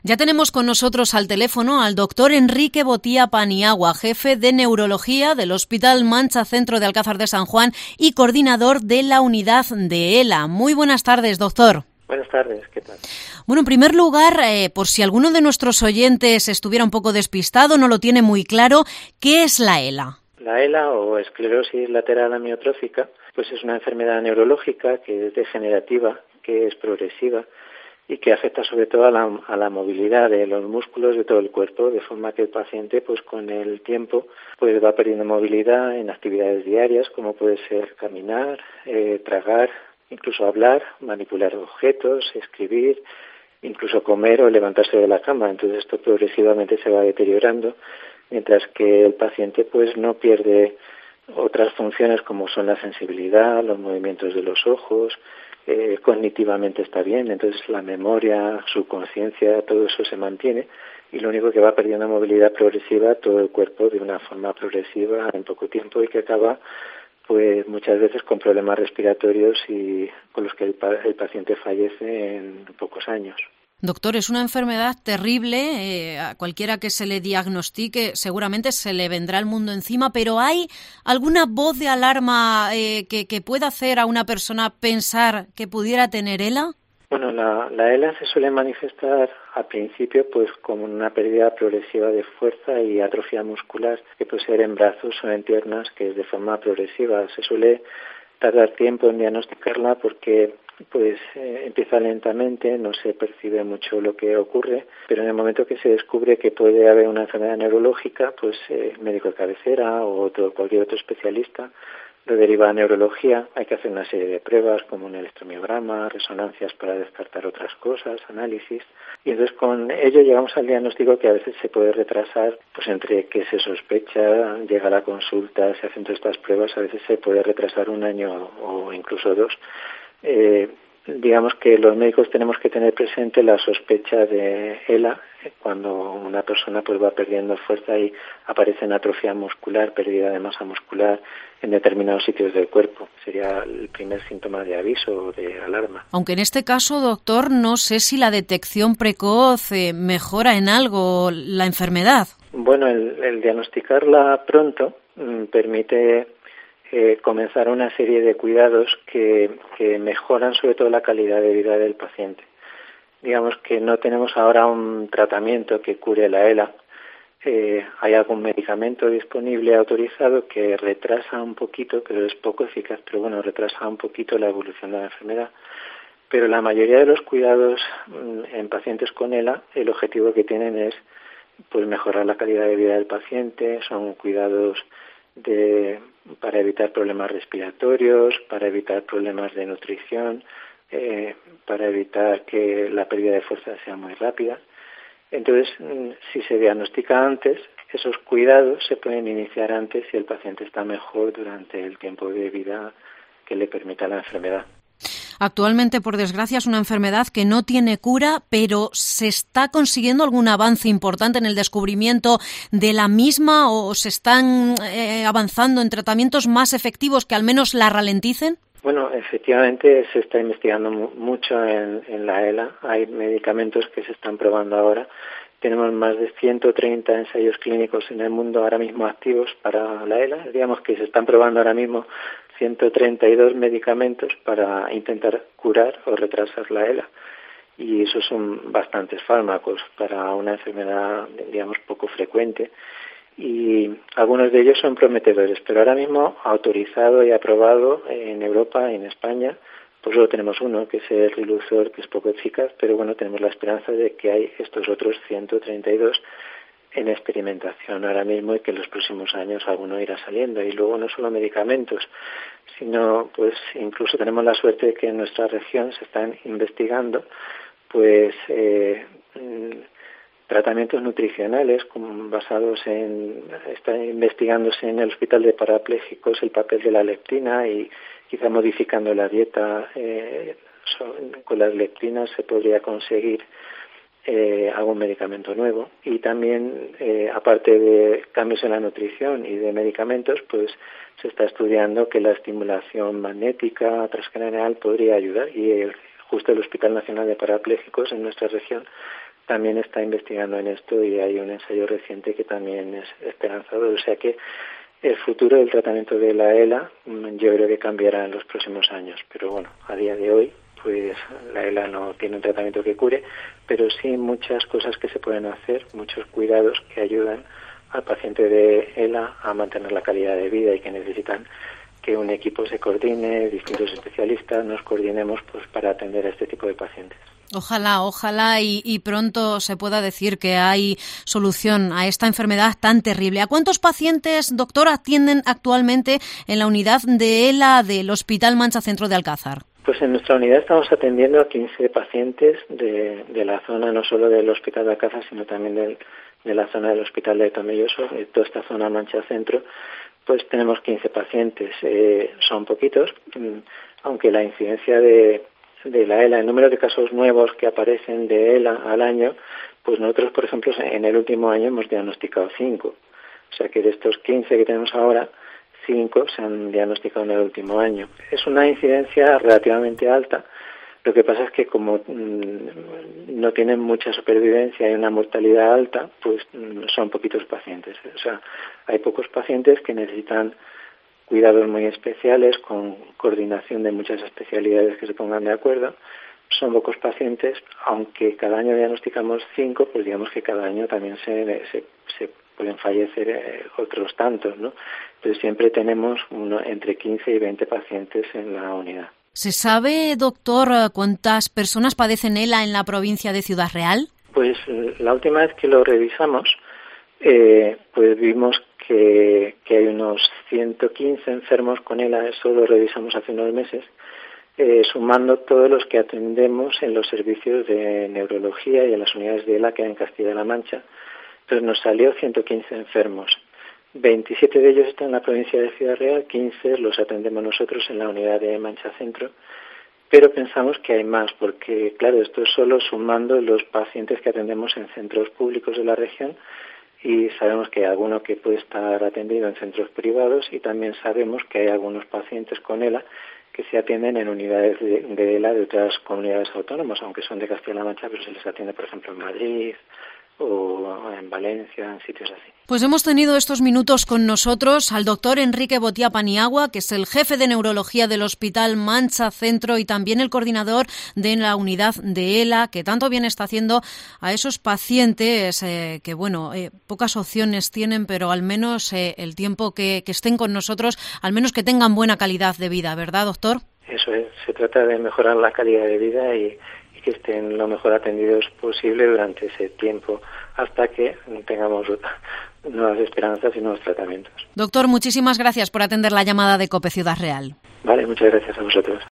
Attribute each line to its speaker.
Speaker 1: Ya tenemos con nosotros al teléfono al doctor Enrique Botía Paniagua, jefe de neurología del Hospital Mancha Centro de Alcázar de San Juan y coordinador de la unidad de ELA. Muy buenas tardes, doctor.
Speaker 2: Buenas tardes, ¿qué tal?
Speaker 1: Bueno, en primer lugar, por si alguno de nuestros oyentes estuviera un poco despistado, no lo tiene muy claro, ¿qué es la ELA?
Speaker 2: La ELA, o esclerosis lateral amiotrófica, pues es una enfermedad neurológica que es degenerativa, que es progresiva y que afecta sobre todo a la movilidad de los músculos de todo el cuerpo, de forma que el paciente, pues con el tiempo, pues va perdiendo movilidad en actividades diarias, como puede ser caminar, tragar, incluso hablar, manipular objetos, escribir, incluso comer o levantarse de la cama. Entonces esto progresivamente se va deteriorando, mientras que el paciente pues no pierde otras funciones como son la sensibilidad, los movimientos de los ojos, cognitivamente está bien, entonces la memoria, su conciencia, todo eso se mantiene y lo único que va perdiendo movilidad progresiva todo el cuerpo de una forma progresiva en poco tiempo y que acaba pues muchas veces con problemas respiratorios y con los que el paciente fallece en pocos años.
Speaker 1: Doctor, es una enfermedad terrible, a cualquiera que se le diagnostique seguramente se le vendrá el mundo encima, pero ¿hay alguna voz de alarma que pueda hacer a una persona pensar que pudiera tener ELA?
Speaker 2: Bueno, la ELA se suele manifestar al principio pues como una pérdida progresiva de fuerza y atrofia muscular, que puede ser en brazos o en piernas, que es de forma progresiva. Se suele tardar tiempo en diagnosticarla porque empieza lentamente, no se percibe mucho lo que ocurre, pero en el momento que se descubre que puede haber una enfermedad neurológica, pues el médico de cabecera o cualquier otro especialista lo deriva a neurología. Hay que hacer una serie de pruebas como un electromiograma, resonancias para descartar otras cosas, análisis, y entonces con ello llegamos al diagnóstico que a veces se puede retrasar, pues entre que se sospecha, llega a la consulta, se hacen todas estas pruebas, a veces se puede retrasar un año o incluso dos. Digamos que los médicos tenemos que tener presente la sospecha de ELA cuando una persona pues va perdiendo fuerza y aparece en atrofia muscular, pérdida de masa muscular en determinados sitios del cuerpo. Sería el primer síntoma de aviso o de alarma.
Speaker 1: Aunque en este caso, doctor, no sé si la detección precoz mejora en algo la enfermedad.
Speaker 2: Bueno, el diagnosticarla pronto permite comenzar una serie de cuidados que mejoran sobre todo la calidad de vida del paciente. Digamos que no tenemos ahora un tratamiento que cure la ELA. Hay algún medicamento disponible autorizado que retrasa un poquito, pero es poco eficaz, pero bueno, retrasa un poquito la evolución de la enfermedad. Pero la mayoría de los cuidados en pacientes con ELA, el objetivo que tienen es pues mejorar la calidad de vida del paciente, son cuidados para evitar problemas respiratorios, para evitar problemas de nutrición, para evitar que la pérdida de fuerza sea muy rápida. Entonces, si se diagnostica antes, esos cuidados se pueden iniciar antes si el paciente está mejor durante el tiempo de vida que le permita la enfermedad.
Speaker 1: Actualmente, por desgracia, es una enfermedad que no tiene cura, pero ¿se está consiguiendo algún avance importante en el descubrimiento de la misma o se están avanzando en tratamientos más efectivos que al menos la ralenticen?
Speaker 2: Bueno, efectivamente se está investigando mucho en la ELA. Hay medicamentos que se están probando ahora. Tenemos más de 130 ensayos clínicos en el mundo ahora mismo activos para la ELA. Digamos que se están probando ahora mismo 132 medicamentos para intentar curar o retrasar la ELA. Y esos son bastantes fármacos para una enfermedad, digamos, poco frecuente. Y algunos de ellos son prometedores, pero ahora mismo autorizado y aprobado en Europa y en España, pues solo tenemos uno, que es el Riluzor, que es poco eficaz, pero bueno, tenemos la esperanza de que hay estos otros 132 en experimentación ahora mismo y que en los próximos años alguno irá saliendo. Y luego no solo medicamentos, sino pues incluso tenemos la suerte de que en nuestra región se están investigando pues tratamientos nutricionales está investigándose en el Hospital de Parapléjicos el papel de la leptina y quizá modificando la dieta con las leptinas se podría conseguir algún medicamento nuevo. Y también, aparte de cambios en la nutrición y de medicamentos, pues se está estudiando que la estimulación magnética transcranial podría ayudar y justo el Hospital Nacional de Parapléjicos en nuestra región también está investigando en esto y hay un ensayo reciente que también es esperanzador. O sea que el futuro del tratamiento de la ELA yo creo que cambiará en los próximos años. Pero bueno, a día de hoy pues la ELA no tiene un tratamiento que cure, pero sí muchas cosas que se pueden hacer, muchos cuidados que ayudan al paciente de ELA a mantener la calidad de vida y que necesitan que un equipo se coordine, distintos especialistas nos coordinemos pues para atender a este tipo de pacientes.
Speaker 1: Ojalá y pronto se pueda decir que hay solución a esta enfermedad tan terrible. ¿A cuántos pacientes, doctor, atienden actualmente en la unidad de ELA del Hospital Mancha Centro de Alcázar?
Speaker 2: Pues en nuestra unidad estamos atendiendo a 15 pacientes de la zona, no solo del Hospital de Alcázar, sino también de la zona del Hospital de Tomelloso, de toda esta zona Mancha Centro. Pues tenemos 15 pacientes, son poquitos, aunque la incidencia de la ELA, el número de casos nuevos que aparecen de ELA al año, pues nosotros, por ejemplo, en el último año hemos diagnosticado 5. O sea que de estos 15 que tenemos ahora, 5 se han diagnosticado en el último año. Es una incidencia relativamente alta. Lo que pasa es que como no tienen mucha supervivencia y una mortalidad alta, pues son poquitos pacientes. O sea, hay pocos pacientes que necesitan cuidados muy especiales con coordinación de muchas especialidades que se pongan de acuerdo. Son pocos pacientes, aunque cada año diagnosticamos 5, pues digamos que cada año también se pueden fallecer otros tantos, ¿no? Pero siempre tenemos entre 15 y 20 pacientes en la unidad.
Speaker 1: ¿Se sabe, doctor, cuántas personas padecen ELA en la provincia de Ciudad Real?
Speaker 2: Pues la última vez que lo revisamos, pues vimos que hay unos 115 enfermos con ELA, eso lo revisamos hace unos meses, sumando todos los que atendemos en los servicios de neurología y en las unidades de ELA que hay en Castilla-La Mancha. Entonces nos salió 115 enfermos. 27 de ellos están en la provincia de Ciudad Real, 15 los atendemos nosotros en la unidad de Mancha Centro, pero pensamos que hay más, porque claro, esto es solo sumando los pacientes que atendemos en centros públicos de la región y sabemos que hay alguno que puede estar atendido en centros privados y también sabemos que hay algunos pacientes con ELA que se atienden en unidades de ELA de otras comunidades autónomas, aunque son de Castilla-La Mancha, pero se les atiende, por ejemplo, en Madrid o en Valencia, en sitios así.
Speaker 1: Pues hemos tenido estos minutos con nosotros al doctor Enrique Botia Paniagua, que es el jefe de neurología del Hospital Mancha Centro y también el coordinador de la unidad de ELA, que tanto bien está haciendo a esos pacientes que, pocas opciones tienen, pero al menos el tiempo que estén con nosotros, al menos que tengan buena calidad de vida, ¿verdad, doctor?
Speaker 2: Eso es, se trata de mejorar la calidad de vida y que estén lo mejor atendidos posible durante ese tiempo hasta que tengamos nuevas esperanzas y nuevos tratamientos.
Speaker 1: Doctor, muchísimas gracias por atender la llamada de COPE Ciudad Real.
Speaker 2: Vale, muchas gracias a vosotros.